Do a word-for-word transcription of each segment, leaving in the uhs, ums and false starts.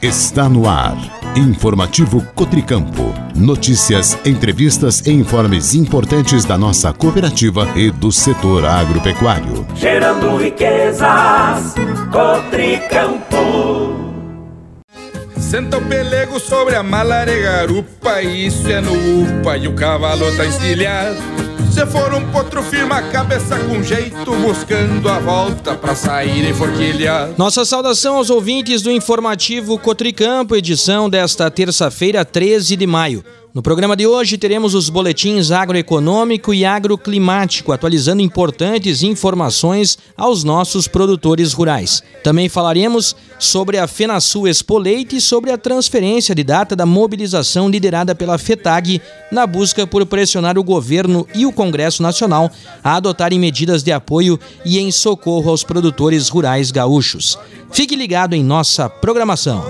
Está no ar. Informativo Cotricampo. Notícias, entrevistas e informes importantes da nossa cooperativa e do setor agropecuário. Gerando riquezas, Cotricampo. Senta o pelego sobre a malare garupa, isso é no upa e o cavalo tá encilhado. Se for um potro, firma a cabeça com jeito, buscando a volta pra sair enforquilhado. Nossa saudação aos ouvintes do Informativo Cotricampo, edição desta terça-feira, treze de maio. No programa de hoje teremos os boletins agroeconômico e agroclimático, atualizando importantes informações aos nossos produtores rurais. Também falaremos sobre a FenaSul Expo Leite e sobre a transferência de data da mobilização liderada pela FETAG na busca por pressionar o governo e o Congresso Nacional a adotarem medidas de apoio e em socorro aos produtores rurais gaúchos. Fique ligado em nossa programação.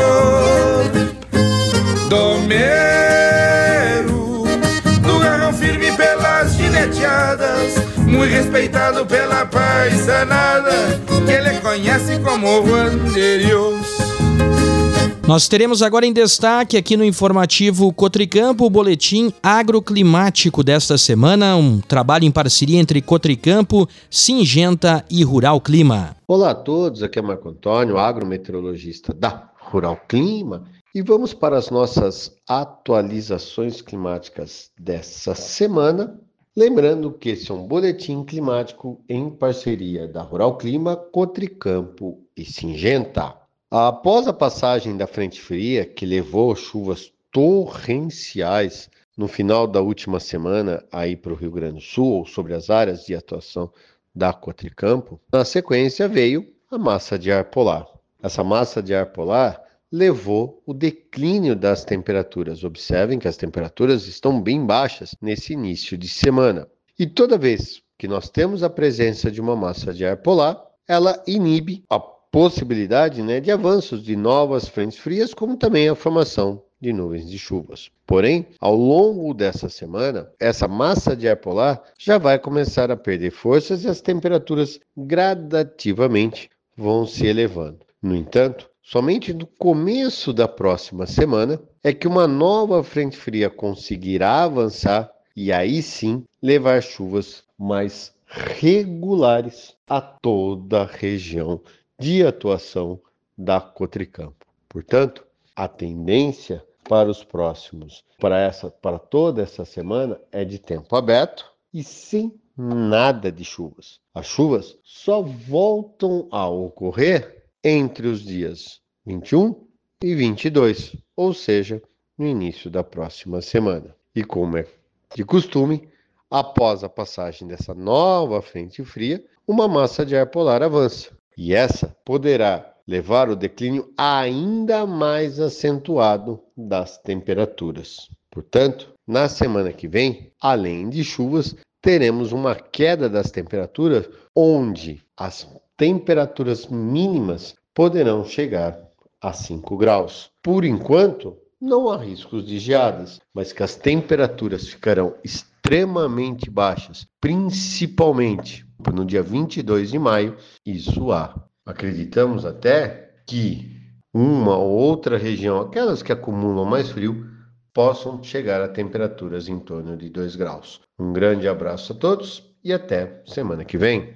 Muito respeitado pela paisanada, que ele conhece como Vanderios. Nós teremos agora em destaque aqui no Informativo Cotricampo o boletim agroclimático desta semana, um trabalho em parceria entre Cotricampo, Syngenta e Rural Clima. Olá a todos, aqui é Marco Antônio, agrometeorologista da Rural Clima, e vamos para as nossas atualizações climáticas dessa semana. Lembrando que esse é um boletim climático em parceria da Rural Clima, Cotricampo e Syngenta. Após a passagem da frente fria, que levou chuvas torrenciais no final da última semana aí para o Rio Grande do Sul, ou sobre as áreas de atuação da Cotricampo, na sequência veio a massa de ar polar. Essa massa de ar polar levou o declínio das temperaturas. Observem que as temperaturas estão bem baixas nesse início de semana. E toda vez que nós temos a presença de uma massa de ar polar, ela inibe a possibilidade, né, de avanços de novas frentes frias, como também a formação de nuvens de chuvas. Porém, ao longo dessa semana, essa massa de ar polar já vai começar a perder forças e as temperaturas gradativamente vão se elevando. No entanto, somente no começo da próxima semana é que uma nova frente fria conseguirá avançar e aí sim levar chuvas mais regulares a toda a região de atuação da Cotricampo. Portanto, a tendência para os próximos, para essa, para toda essa semana, é de tempo aberto e sem nada de chuvas. As chuvas só voltam a ocorrer entre os dias vinte e um e vinte e dois, ou seja, no início da próxima semana. E como é de costume, após a passagem dessa nova frente fria, uma massa de ar polar avança. E essa poderá levar o declínio ainda mais acentuado das temperaturas. Portanto, na semana que vem, além de chuvas, teremos uma queda das temperaturas, onde as temperaturas mínimas poderão chegar a cinco graus. Por enquanto, não há riscos de geadas, mas que as temperaturas ficarão extremamente baixas, principalmente no dia vinte e dois de maio, isso há. Acreditamos até que uma ou outra região, aquelas que acumulam mais frio, possam chegar a temperaturas em torno de dois graus. Um grande abraço a todos e até semana que vem.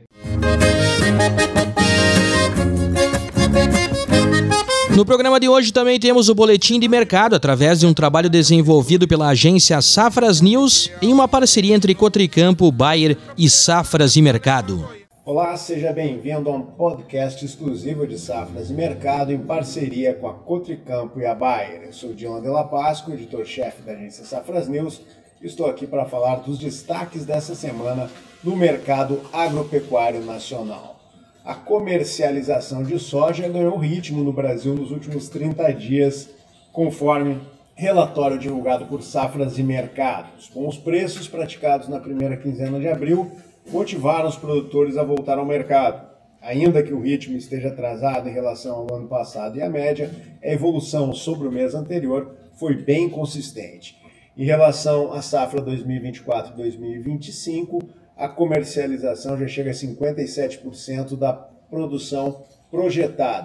No programa de hoje também temos o boletim de mercado, através de um trabalho desenvolvido pela agência Safras News, em uma parceria entre Cotricampo, Bayer e Safras e Mercado. Olá, seja bem-vindo a um podcast exclusivo de Safras e Mercado em parceria com a Cotricampo e a Bayer. Eu sou Dylan Della Pasco, editor-chefe da agência Safras News, e estou aqui para falar dos destaques dessa semana no mercado agropecuário nacional. A comercialização de soja ganhou ritmo no Brasil nos últimos trinta dias, conforme relatório divulgado por Safras e Mercados. Com os preços praticados na primeira quinzena de abril, motivaram os produtores a voltar ao mercado. Ainda que o ritmo esteja atrasado em relação ao ano passado e à média, a evolução sobre o mês anterior foi bem consistente. Em relação à safra dois mil e vinte e quatro dois mil e vinte e cinco, a comercialização já chega a cinquenta e sete por cento da produção projetada.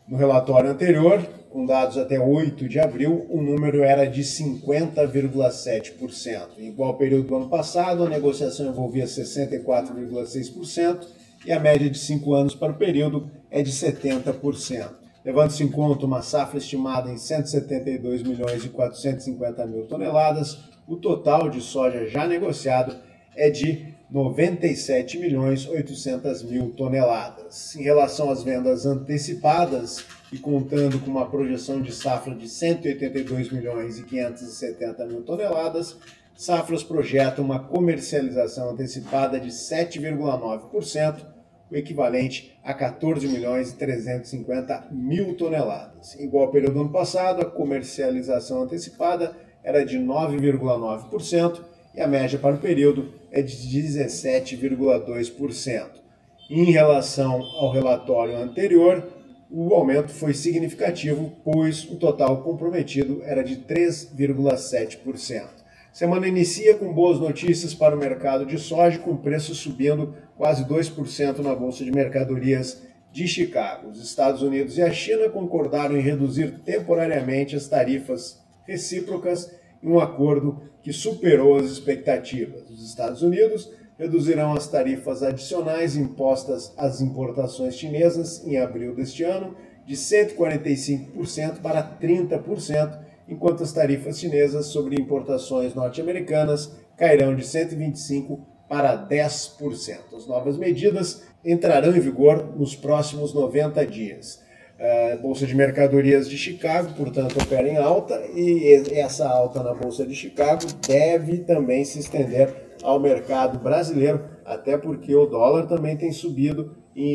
No relatório anterior, com dados até oito de abril, o número era de cinquenta vírgula sete por cento. Em igual período do ano passado, a negociação envolvia sessenta e quatro vírgula seis por cento e a média de cinco anos para o período é de setenta por cento. Levando-se em conta uma safra estimada em cento e setenta e dois milhões e quatrocentos e cinquenta mil toneladas, o total de soja já negociado é de noventa e sete milhões e oitocentos mil toneladas. Em relação às vendas antecipadas e contando com uma projeção de safra de cento e oitenta e dois milhões e quinhentos e setenta mil toneladas, Safras projetam uma comercialização antecipada de sete vírgula nove por cento, o equivalente a quatorze milhões e trezentos e cinquenta mil toneladas. Igual ao período do ano passado, a comercialização antecipada era de nove vírgula nove por cento e a média para o período é de dezessete vírgula dois por cento. Em relação ao relatório anterior, o aumento foi significativo, pois o total comprometido era de três vírgula sete por cento. Semana inicia com boas notícias para o mercado de soja, com preços subindo quase dois por cento na Bolsa de Mercadorias de Chicago. Os Estados Unidos e a China concordaram em reduzir temporariamente as tarifas recíprocas em um acordo que superou as expectativas. Os Estados Unidos reduzirão as tarifas adicionais impostas às importações chinesas em abril deste ano de cento e quarenta e cinco por cento para trinta por cento, enquanto as tarifas chinesas sobre importações norte-americanas cairão de cento e vinte e cinco por cento para dez por cento. As novas medidas entrarão em vigor nos próximos noventa dias. A Bolsa de Mercadorias de Chicago, portanto, opera em alta e essa alta na Bolsa de Chicago deve também se estender ao mercado brasileiro, até porque o dólar também tem subido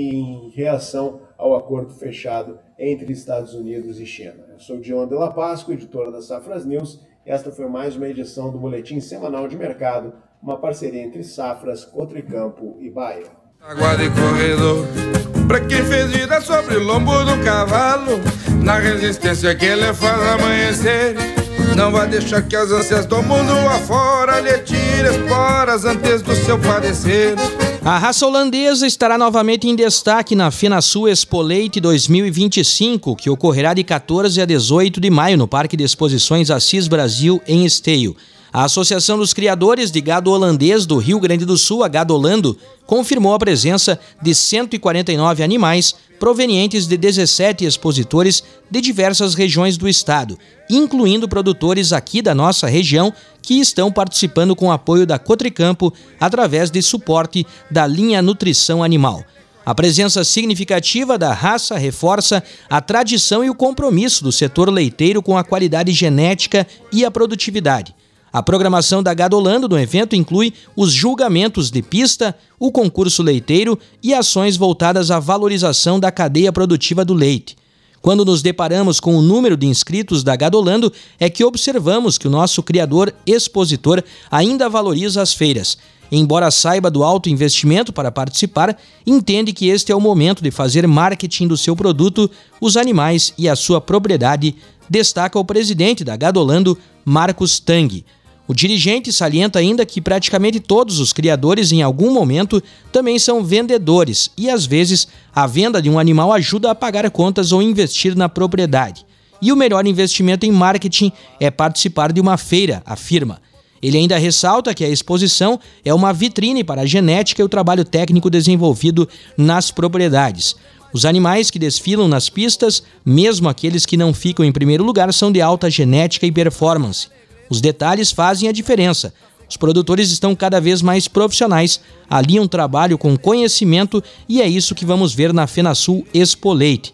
em reação ao acordo fechado entre Estados Unidos e China. Eu sou Dylan de La Pasco, editor da Safras News, e esta foi mais uma edição do Boletim Semanal de Mercado, uma parceria entre Safras, Cotricampo e Bayer. Água de corredor, pra quem fez vida sobre o lombo do cavalo, na resistência que ele faz amanhecer. Não vai deixar que as ânsias do mundo afora lhe tire esporas antes do seu padecer. A raça holandesa estará novamente em destaque na FenaSul Expo Leite dois mil e vinte e cinco, que ocorrerá de quatorze a dezoito de maio no Parque de Exposições Assis Brasil, em Esteio. A Associação dos Criadores de Gado Holandês do Rio Grande do Sul, a Gadolando, confirmou a presença de cento e quarenta e nove animais provenientes de dezessete expositores de diversas regiões do estado, incluindo produtores aqui da nossa região que estão participando com apoio da Cotricampo através de suporte da linha Nutrição Animal. A presença significativa da raça reforça a tradição e o compromisso do setor leiteiro com a qualidade genética e a produtividade. A programação da Gadolando no evento inclui os julgamentos de pista, o concurso leiteiro e ações voltadas à valorização da cadeia produtiva do leite. Quando nos deparamos com o número de inscritos da Gadolando, é que observamos que o nosso criador expositor ainda valoriza as feiras. Embora saiba do alto investimento para participar, entende que este é o momento de fazer marketing do seu produto, os animais e a sua propriedade, destaca o presidente da Gadolando, Marcos Tang. O dirigente salienta ainda que praticamente todos os criadores, em algum momento, também são vendedores e, às vezes, a venda de um animal ajuda a pagar contas ou investir na propriedade. E o melhor investimento em marketing é participar de uma feira, afirma. Ele ainda ressalta que a exposição é uma vitrine para a genética e o trabalho técnico desenvolvido nas propriedades. Os animais que desfilam nas pistas, mesmo aqueles que não ficam em primeiro lugar, são de alta genética e performance. Os detalhes fazem a diferença. Os produtores estão cada vez mais profissionais, aliam trabalho com conhecimento e é isso que vamos ver na FenaSul Expo Leite.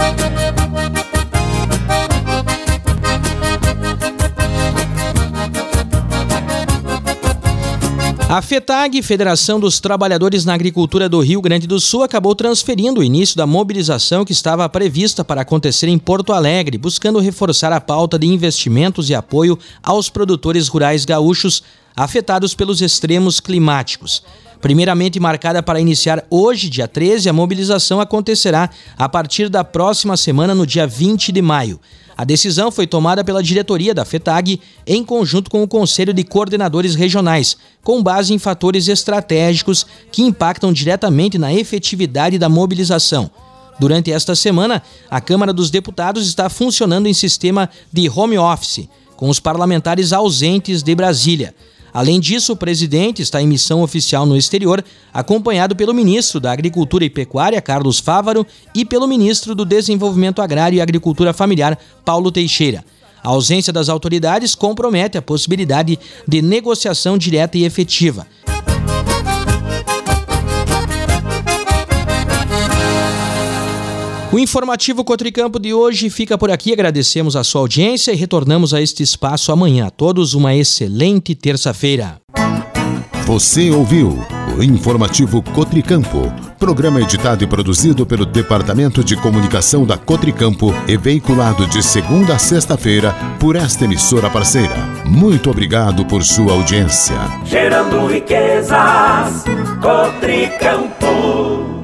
A FETAG, Federação dos Trabalhadores na Agricultura do Rio Grande do Sul, acabou transferindo o início da mobilização que estava prevista para acontecer em Porto Alegre, buscando reforçar a pauta de investimentos e apoio aos produtores rurais gaúchos afetados pelos extremos climáticos. Primeiramente marcada para iniciar hoje, dia treze, a mobilização acontecerá a partir da próxima semana, no dia vinte de maio. A decisão foi tomada pela diretoria da FETAG em conjunto com o Conselho de Coordenadores Regionais, com base em fatores estratégicos que impactam diretamente na efetividade da mobilização. Durante esta semana, a Câmara dos Deputados está funcionando em sistema de home office, com os parlamentares ausentes de Brasília. Além disso, o presidente está em missão oficial no exterior, acompanhado pelo ministro da Agricultura e Pecuária, Carlos Fávaro, e pelo ministro do Desenvolvimento Agrário e Agricultura Familiar, Paulo Teixeira. A ausência das autoridades compromete a possibilidade de negociação direta e efetiva. O informativo Cotricampo de hoje fica por aqui. Agradecemos a sua audiência e retornamos a este espaço amanhã. A todos uma excelente terça-feira. Você ouviu o informativo Cotricampo, programa editado e produzido pelo Departamento de Comunicação da Cotricampo e veiculado de segunda a sexta-feira por esta emissora parceira. Muito obrigado por sua audiência. Gerando riquezas, Cotricampo.